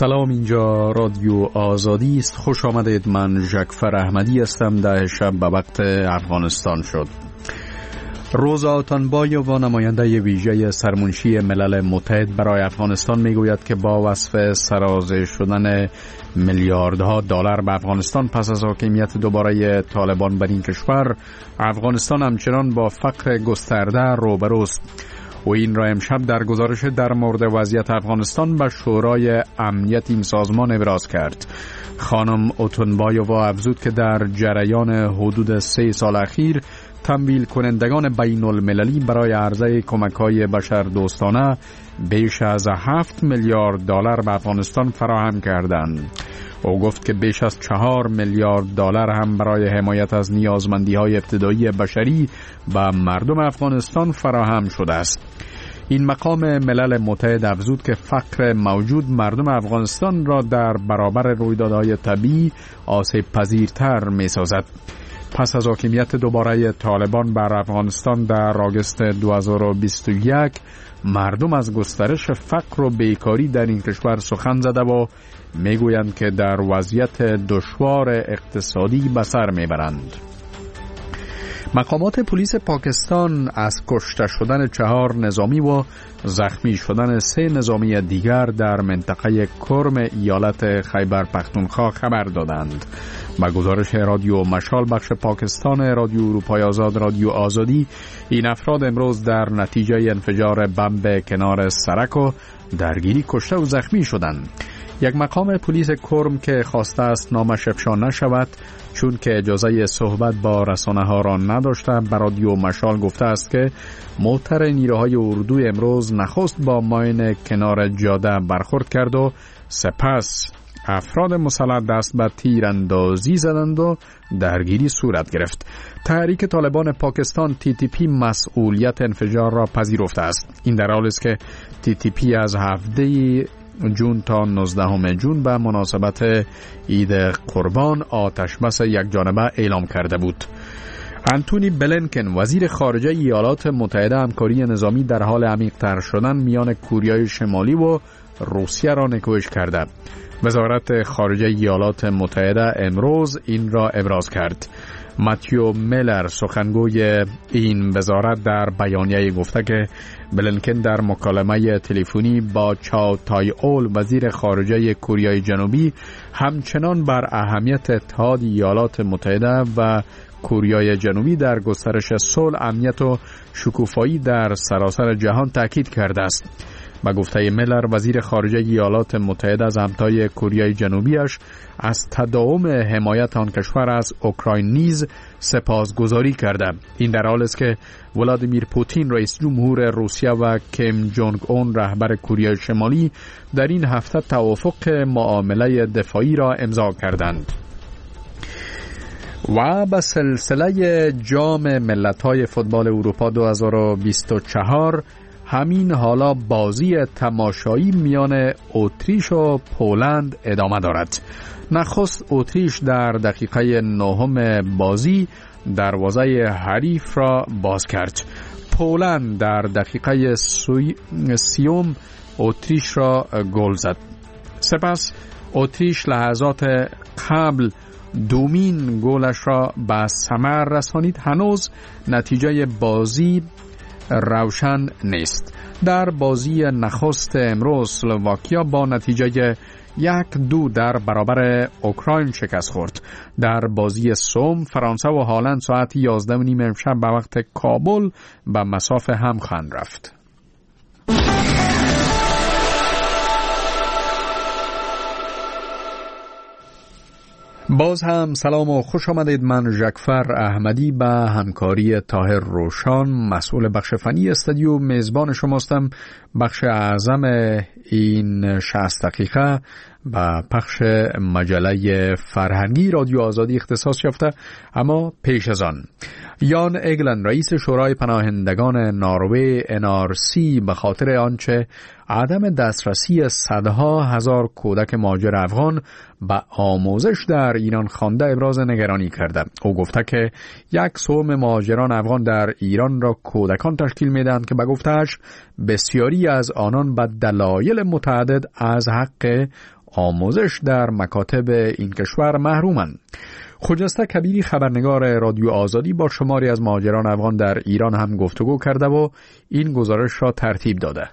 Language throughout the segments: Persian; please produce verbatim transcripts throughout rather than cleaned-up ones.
سلام، اینجا رادیو آزادی است. خوش آمدید. من ژکفر احمدی هستم. ده شب به وقت افغانستان شد. روزا اتانبایووا نماینده ویژه سرمنشی ملل متحد برای افغانستان میگوید که با وصف سرازیر شدن میلیاردها دلار به افغانستان پس از حاکمیت دوباره طالبان بر این کشور، افغانستان همچنان با فقر گسترده روبروست. و این را امشب در گزارش در مورد وضعیت افغانستان به شورای امنیت این سازمان ابراز کرد. خانم اتانبایووا افزود که در جریان حدود سه سال اخیر تمویل کنندگان بین المللی برای عرضه کمک‌های بشردوستانه بیش از هفت میلیارد دلار به افغانستان فراهم کردند. او گفت که بیش از چهار میلیارد دلار هم برای حمایت از نیازمندی‌های ابتدایی بشری و مردم افغانستان فراهم شده است. این مقام ملل متحد افزود که فقر موجود مردم افغانستان را در برابر رویدادهای طبیعی آسیب پذیرتر می سازد. پس از حاکمیت دوباره طالبان بر افغانستان در آگوست دو هزار و بیست و یک، مردم از گسترش فقر و بیکاری در این کشور سخن زده و میگویند که در وضعیت دشوار اقتصادی به سر میبرند. مقامات پلیس پاکستان از کشته شدن چهار نظامی و زخمی شدن سه نظامی دیگر در منطقه کرم ایالت خیبر پختونخوا خبر دادند. با گزارش رادیو مشال بخش پاکستان رادیو اروپای آزاد رادیو آزادی، این افراد امروز در نتیجه انفجار بمب کنار سرک و درگیری کشته و زخمی شدند. یک مقام پلیس کرم که خواسته است نامش افشا نشود چون که اجازه صحبت با رسانه ها را نداشته، به رادیو مشال گفته است که موتر نیروهای اردو امروز نخست با ماین کنار جاده برخورد کرد و سپس افراد مسلح دست به تیراندازی زدند و درگیری صورت گرفت. تحریک طالبان پاکستان تی تی پی مسئولیت انفجار را پذیرفته است. این در حالی است که تی تی پی از هفته جون تا نوزدهم جون به مناسبت عید قربان آتش بس یک جانبه اعلام کرده بود. انتونی بلینکن وزیر خارجه ایالات متحده همکاری نظامی در حال عمیق‌تر شدن میان کوریای شمالی و روسیه را نکوهش کرده. وزارت خارجه ایالات متحده امروز این را ابراز کرد. ماتیو میلر سخنگوی این وزارت در بیانیه گفته که بلینکن در مکالمه تلفنی با چاو تای اول وزیر خارجه کره جنوبی همچنان بر اهمیت اتحاد ایالات متحده و کره جنوبی در گسترش صلح، امنیت و شکوفایی در سراسر جهان تاکید کرده است. با گفته میلر وزیر خارجه ایالات متحده از همتای کره جنوبیش از تداوم حمایت آن کشور از اوکراین نیز سپاسگزاری کرده. این در حالی است که ولادیمیر پوتین رئیس جمهور روسیه و کیم جونگ اون رهبر کره شمالی در این هفته توافق معامله دفاعی را امضا کردند. و به سلسله جام ملت‌های فوتبال اروپا دو هزار و بیست و چهار همین حالا بازی تماشایی میان اتریش و پولند ادامه دارد. نخست اتریش در دقیقه نهم بازی دروازه حریف را باز کرد. پولند در دقیقه سیوم اتریش را گل زد. سپس اتریش لحظات قبل دومین گلش را به ثمر رسانید. هنوز نتیجه بازی روشن نیست. در بازی نخست امروز اسلواکیا با نتیجه یک دو در برابر اوکراین شکست خورد. در بازی سوم فرانسه و هالند ساعت یازده و نیم امشب به وقت کابل به مسافه هم خواهند رفت. باز هم سلام و خوش آمدید. من ژکفر احمدی به همکاری طاهر روشان مسئول بخش فنی استودیو میزبان شماستم. بخش اعظم این شصت دقیقه و پخش مجله فرهنگی رادیو آزادی اختصاص یافته. اما پیش از آن یان اگلن رئیس شورای پناهندگان نروژ ان آر سی به خاطر آنچه عدم دسترسی صدها هزار کودک مهاجر افغان به آموزش در ایران خوانده ابراز نگرانی کرده. او گفته که یک سوم مهاجران افغان در ایران را کودکان تشکیل میدهند که به گفتهش بسیاری از آنان به دلایل متعدد از حق آموزش در مکاتب این کشور محرومند. خجسته کبیری خبرنگار رادیو آزادی با شماری از مهاجران افغان در ایران هم گفتگو کرده و این گزارش را ترتیب داده.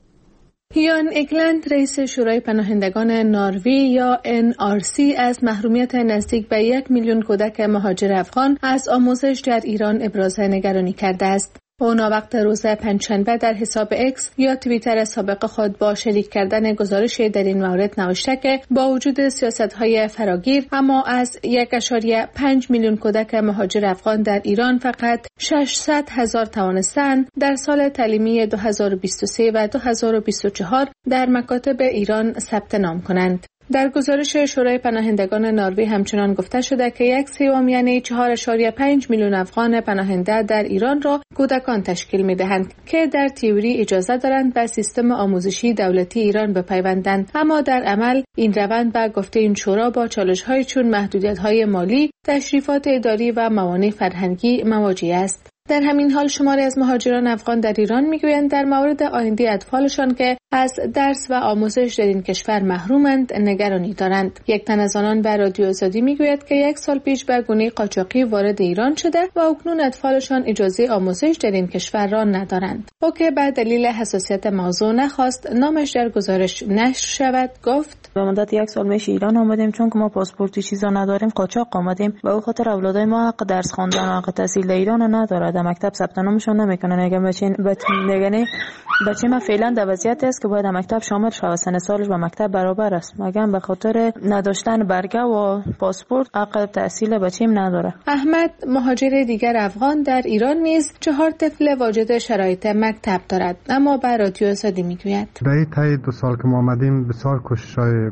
یان اگلند رئیس شورای پناهندگان نروژ یا ان آر سی از محرومیت نزدیک به یک میلیون کودک مهاجر افغان از آموزش در ایران ابراز نگرانی کرده است. او وقت روز پنجشنبه در حساب اکس یا توییتر سابق خود با شریک کردن گزارش در این مورد نوشته که با وجود سیاست‌های فراگیر اما از یک ممیز پنج میلیون کودک مهاجر افغان در ایران فقط ششصد هزار توانستند در سال تعلیمی دو هزار و بیست و سه و دو هزار و بیست و چهار در مکاتب ایران ثبت نام کنند. در گزارش شورای پناهندگان نروژ همچنان گفته شده که یک سوم یعنی چهار ممیز پنج میلیون افغان پناهنده در ایران را کودکان تشکیل می‌دهند که در تئوری اجازه دارند به سیستم آموزشی دولتی ایران بپیوندند، اما در عمل این روند به گفته این شورا با چالش‌های چون محدودیت‌های مالی، تشریفات اداری و موانع فرهنگی مواجه است. در همین حال شماری از مهاجران افغان در ایران میگویند در مورد آینده اطفالشان که از درس و آموزش در این کشور محرومند نگرانی دارند. یک تن از آنان به رادیو آزادی میگوید که یک سال پیش به گونه قاچاقی وارد ایران شده و اکنون اطفالشان اجازه آموزش در این کشور را ندارند. او که به دلیل حساسیت موضوع نخواست نامش در گزارش نشر شود گفت: به مدت یک سال میشه ایران آمدیم، چون که ما پاسپورتی چیزا نداریم قاچاق آمدیم و او خاطر اولادای ما حق درس خواندن و حق تحصیل در ایران نداره. در مکتب ثبت نامشون نمیکنن. اگه بچین بچین بچه ما فعلا در وضعیتی است که باید مکتب شامل شود، سن سالش با مکتب برابر است، مگر به خاطر نداشتن برگه و پاسپورت حق تحصیل بچه‌م نداره. احمد مهاجر دیگر افغان در ایران نیز چهار طفل واجد شرایط مکتب دارد، اما به رادیو آزادی میگوید: در این طی دو سال که ما آمدیم بسیار کوشش‌های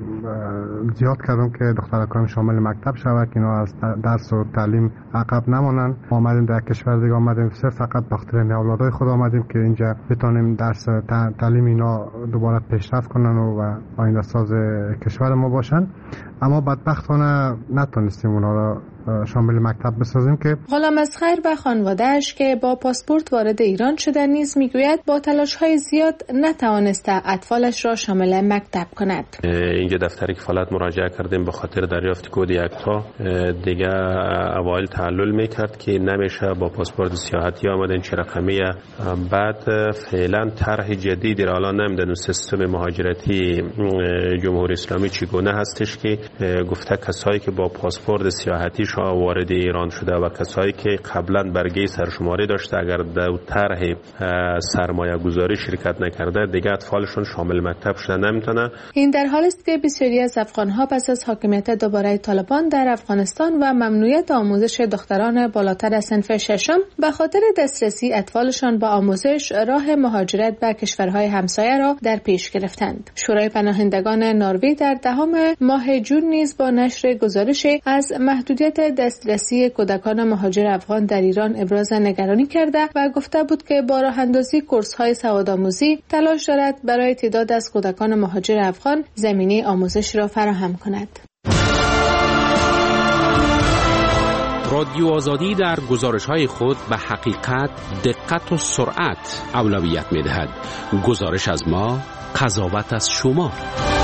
زیاد کردم که دخترکان شامل مکتب شود که اینا از درس و تعلیم عقب نمانند. ما آمدیم در کشور دیگه آمدیم صرف فقط به خاطر اولادای خود آمدیم که اینجا بتونیم درس تعلیم اینا دوباره پیشرفت کنن و آینده ساز کشور ما باشن، اما بدبختانه نتونستیم اونا را شامل مکتب بسازیم. که غلام اصغر و خانواده‌اش که با پاسپورت وارد ایران شدن نیز میگوید با تلاش‌های زیاد نتوانسته اطفالش را شامل مکتب کند. اینجا دفتر کفالت مراجعه کردیم به خاطر دریافت کد یکتا، دیگه اوایل تعلل میکرد که نمیشه با پاسپورت سیاحتی آمدن چه رقمیه. بعد فعلا طرح جدیدی را الان نمیدونم سیستم مهاجرتی جمهوری اسلامی چگونه هستش که گفته کسایی که با پاسپورت سیاحتی وارد ایران شده و کسایی که قبلا برگه سرشماری داشته اگر در طرح سرمایه گذاری شرکت نکرده دیگه اطفالشون شامل مکتب شده نمیتونه. این در حالی است که بسیاری از افغان‌ها پس از حاکمیت دوباره طالبان در افغانستان و ممنوعیت آموزش دختران بالاتر از صنف ششم به خاطر دسترسی اطفالشان با آموزش راه مهاجرت به کشورهای همسایه را در پیش گرفتند. شورای پناهندگان نروژ در دهم ماه جون نیز با نشر گزارش از محدودیت دسترسی کودکان مهاجر افغان در ایران ابراز نگرانی کرده و گفته بود که با راه اندازی کورس‌های سوادآموزی تلاش دارد برای تعداد از کودکان مهاجر افغان زمینه آموزش را فراهم کند. رادیو آزادی در گزارش‌های خود به حقیقت، دقت و سرعت اولویت می‌دهد. گزارش از ما، قضاوت از شما.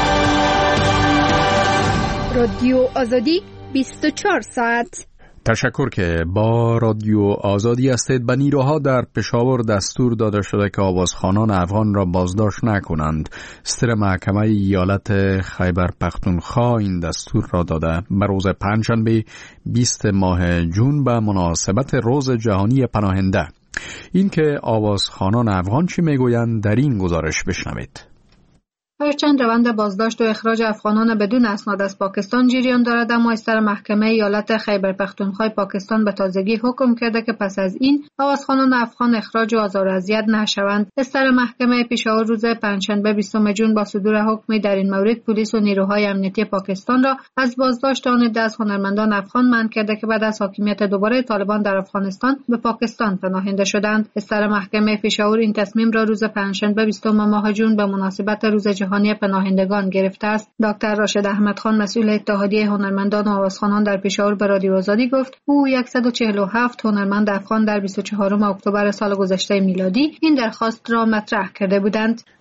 رادیو آزادی بیست و چهار ساعت. تشکر که با رادیو آزادی هستید. به نیروها در پشاور دستور داده شده که آوازخوانان افغان را بازداشت نکنند. صدر محکمه ایالت خیبر پختونخوا این دستور را داده. به روز پنجشنبه بیست ماه جون به مناسبت روز جهانی پناهنده. این که آوازخوانان افغان چی میگویند در این گزارش بشنوید. هرچند روند بازداشت و اخراج افغانان بدون اسناد از پاکستان جریان دارد، اما استر محکمه ایالت خیبر پختونخوا پاکستان به تازگی حکم کرده که پس از این آوازخوانان افغان اخراج و آزار و اذیت نشوند. استر محکمه پشاور روز پنجشنبه بیستم ژوئن با صدور حکمی در این مورد پلیس و نیروهای امنیتی پاکستان را از بازداشت آن ده از هنرمندان افغان منع کرده که بعد از حاکمیت دوباره طالبان در افغانستان به پاکستان پناهنده شدند. استر محکمه پشاور این تصمیم را روز پنجشنبه بیستم ماه ژوئن به مناسبت روز جهانی پناهندگان گرفته است. دکتر راشد احمد خان مسئول اتحادیه هنرمندان و آوازخوانان در پشاور به رادیو آزادی گفت او صد و چهل و هفت هنرمند افغان در بیست و چهارم اکتبر سال گذشته میلادی این درخواست را مطرح کرده بودند.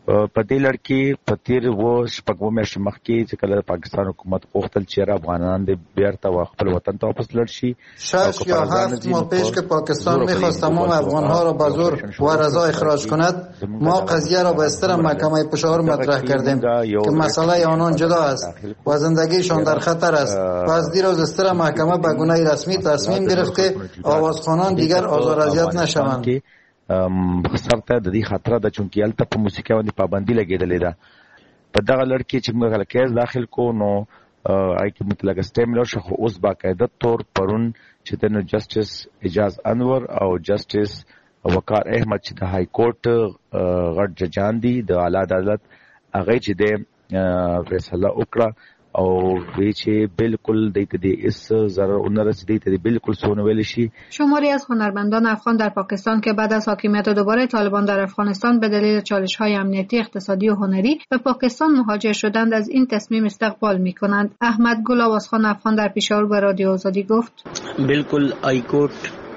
په دې لړ کې په تیر و شپږو میاشتو مخکې چې کله پاکستان حکومت غوښتل چې افغانان د بیرته خپل وطن ته واپس لاړ شي. شش یا هفت ماه پیش که پاکستان میخواست تمام افغانها را به زور و رضا اخراج کند، ما قضیه را به استر محکمه پشاور مطرح کردیم که مسئله آنان جدا است و زندگیشان در خطر است و از دیروز استر محکمه به گونه رسمی تصمیم گرفته آوازخوانان دیگر آزار اذیت نشوند. خسر ته د دې خطر ده چونکې هلته په موسیقۍ باندې پابندي لګېدلې ده. په دغه لړ کې چې موږ کیس داخل کو نو هغې کې مطلقه سټی میلاو شو، خو اوس باقاعده طور پرون چې دی نو جسټس اجاز انور او جسټس وقار احمد چې د های کورټ غټ ججان دي د اعلی عدالت، هغې چې دی فیصله وکړه او وی چې بالکل دیت دی اس ضرر اونرس دیت دی بالکل سونه ویل شي. شماری از هنرمندان افغان در پاکستان که بعد از حاکمیت دوباره طالبان در افغانستان به دلیل چالش‌های امنیتی، اقتصادی و هنری به پاکستان مهاجر شدند از این تصمیم استقبال می‌کنند. احمد گل آوازخوان افغان در پیشاور به رادیو آزادی گفت: بالکل های کورټ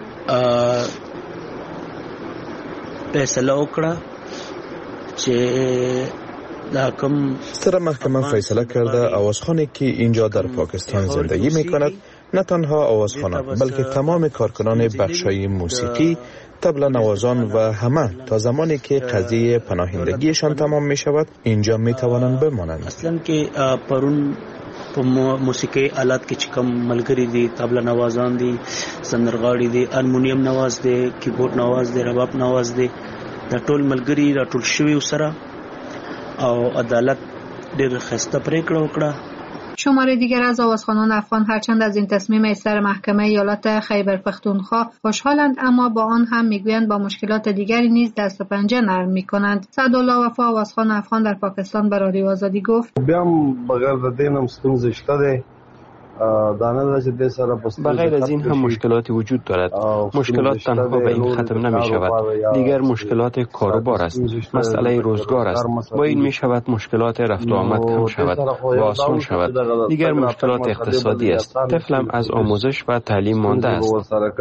فیصله وکړه چې ستره محکمه فیصله کرده آوازخوانی که اینجا در پاکستان زندگی می کند نه تنها آوازخوانان بلکه تمام کارکنان بخشای موسیقی، طبل نوازان و همه تا زمانی که قضیه پناهندگیشان تمام می شود اینجا می توانند بمانند. اصلا که پرون په موسیقي آلات کې چې کوم ملګری دي، طبل نوازان دي، سندرغاړي دي، المونیم نواز دي، کیبورډ نواز دي، رباب نواز دي، دا ټول ملګری را ټول شوي سره او عدالت ډېر خسته پریکړه وکړه. شماره دیگر از آوازخوانان افغان هرچند از این تصمیم ایستر محکمه ایالت خیبر پختونخوا خوشحالند، اما با آن هم میگویند با مشکلات دیگری نیز دست و پنجه نرم میکنند. سعدالله وفا آوازخوان افغان در پاکستان به رادیو آزادی گفت: بیام بغیر د دینم ستونزې شته ده. بغیر از این هم مشکلاتی وجود دارد. مشکلات تنها به این ختم نمی شود. دیگر مشکلات کاروبار است، مسئله روزگار است. با این می شود مشکلات رفت و آمد کم شود و آسان شود. دیگر مشکلات اقتصادی است. طفلم از آموزش و تعلیم مانده است.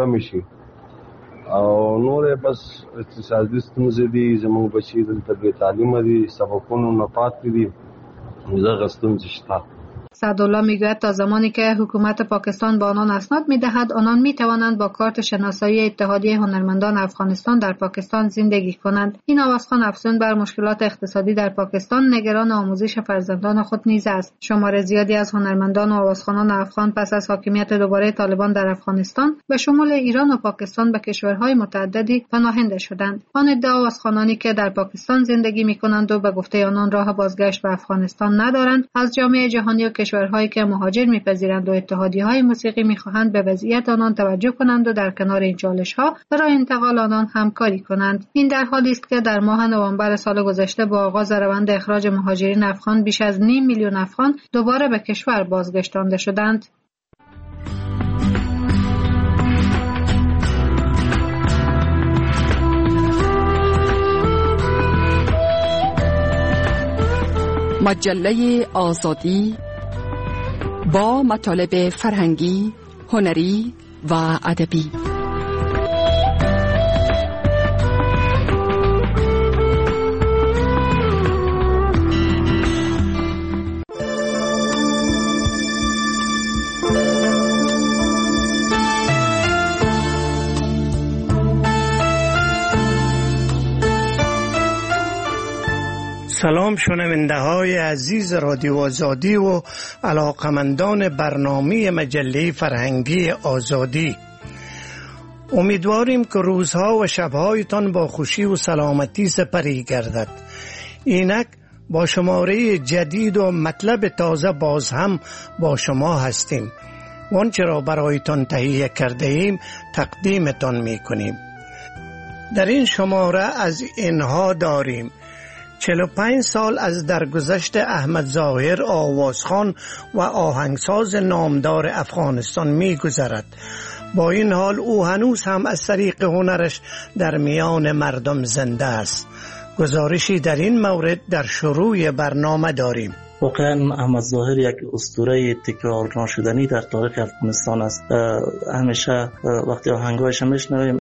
او نور بس اقتصادي ستونزې دي، زموږ بچي دلته بې تعلیمه دي، سبقونو نه پاتې دي، دغه ستونزې شته. سعدالله میگوید تا زمانی که حکومت پاکستان به آنان اسناد میدهد آنان میتوانند با کارت شناسایی اتحادیه هنرمندان افغانستان در پاکستان زندگی کنند. این آوازخوان افزون بر مشکلات اقتصادی در پاکستان نگران آموزش فرزندان خود نیز است. شمار زیادی از هنرمندان و آوازخوانان افغان پس از حاکمیت دوباره طالبان در افغانستان به شمول ایران و پاکستان به کشورهای متعددی پناهنده شدند. آن عده آوازخوانانی که در پاکستان زندگی میکنند و به گفته آنان راه بازگشت به افغانستان ندارند، از جامعه جهانی و کشورهایی که مهاجر میپذیرند و اتحادیه‌های موسیقی میخواهند به وضعیت آنان توجه کنند و در کنار این چالش‌ها برای انتقال آنان همکاری کنند. این در حالی است که در ماه نوامبر سال گذشته با آغاز روند اخراج مهاجرین افغان بیش از نیم میلیون افغان دوباره به کشور بازگشتانده شدند. مجله آزادی با مطالب فرهنگی، هنری و ادبی. سلام شنونده های عزیز رادیو آزادی و علاقمندان برنامه مجله فرهنگی آزادی، امیدواریم که روزها و شبهایتان با خوشی و سلامتی سپری گردد. اینک با شماره جدید و مطلب تازه باز هم با شما هستیم. وانچه را برایتان تهیه کرده ایم تقدیمتان می کنیم. در این شماره از اینها داریم: چهل و پنج سال از درگذشت احمد ظاهر آوازخوان و آهنگساز نامدار افغانستان می گذرد. با این حال او هنوز هم از طریق هنرش در میان مردم زنده است. گزارشی در این مورد در شروع برنامه داریم. واقعا احمد ظاهر یک اسطوره تکرار نشدنی در تاریخ افغانستان است. همیشه وقتی آهنگایش میشنویم